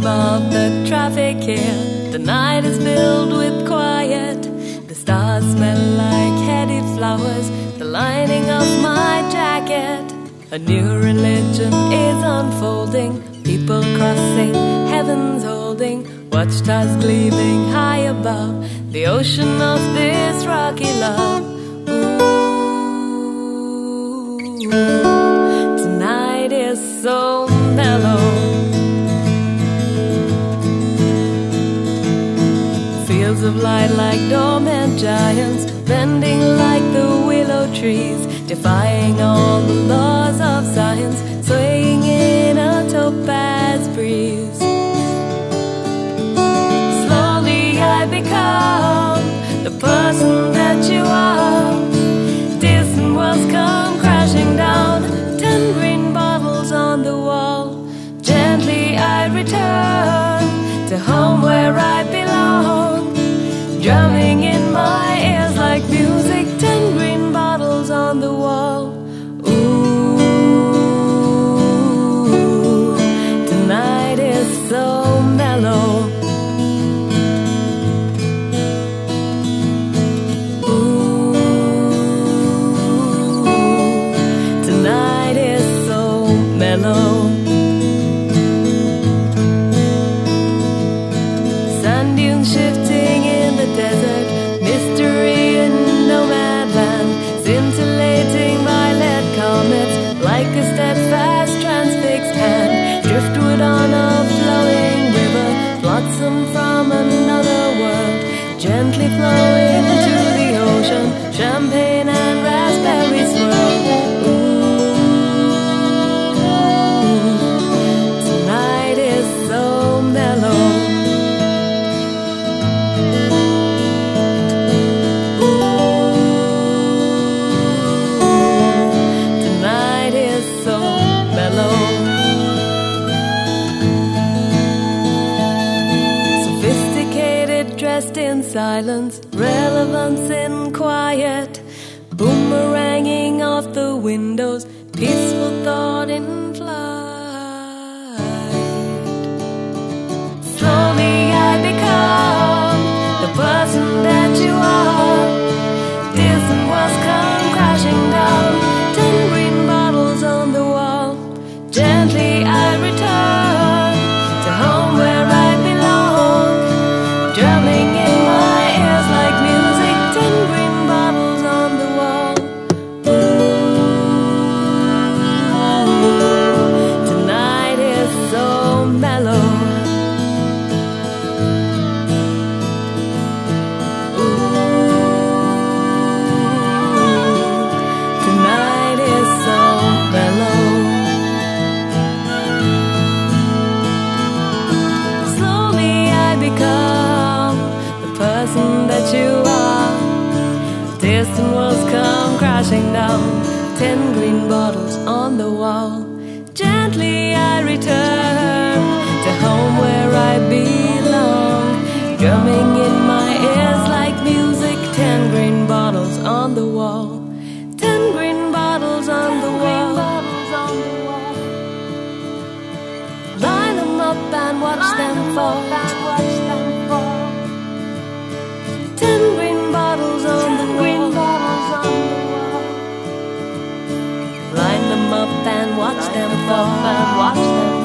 above the traffic here. The night is filled with quiet. The stars smell like heady flowers, the lining of my jacket. A new religion is unfolding, people crossing, heavens holding, watchtowers gleaming high above the ocean of this rocky love. Ooh, tonight is so mellow. Fields of light like dormant giants, bending like the willow trees, defying all the laws of science, swaying in a topaz breeze. Slowly I become the person that you are. Distant walls come crashing down, 10 green bottles on the wall. Gently I return to home where I belong, drumming in my ears like music, 10 green bottles on the wall. Ooh, tonight is so mellow. Ooh, tonight is so mellow. Sand dunes shifting in the desert, mystery in nomad land, scintillating violet comets like a steadfast transfixed hand. Driftwood on a flowing river, flotsam from another world, gently flowing to the ocean, champagne and raspberry swirl. Ooh, tonight is so mellow. Sophisticated, dressed in silence, relevance in quiet, boomeranging off the windows, peaceful thought in flight. Slowly I become the person that you are. Distant walls come crashing down, 10 green bottles on the wall. Gently I return to home where I belong, drumming in my ears like music, 10 green bottles on the wall. Ooh, tonight is so mellow. Ooh, tonight is so mellow. Become the person that you are. Distant walls come crashing down, 10 green bottles on the wall. Gently I return to home where I belong, drumming in my ears like music, 10 green bottles on the wall. 10 green bottles on the wall. Line them up and watch them fall. 10 green bottles on the wall. Line them up and watch them fall.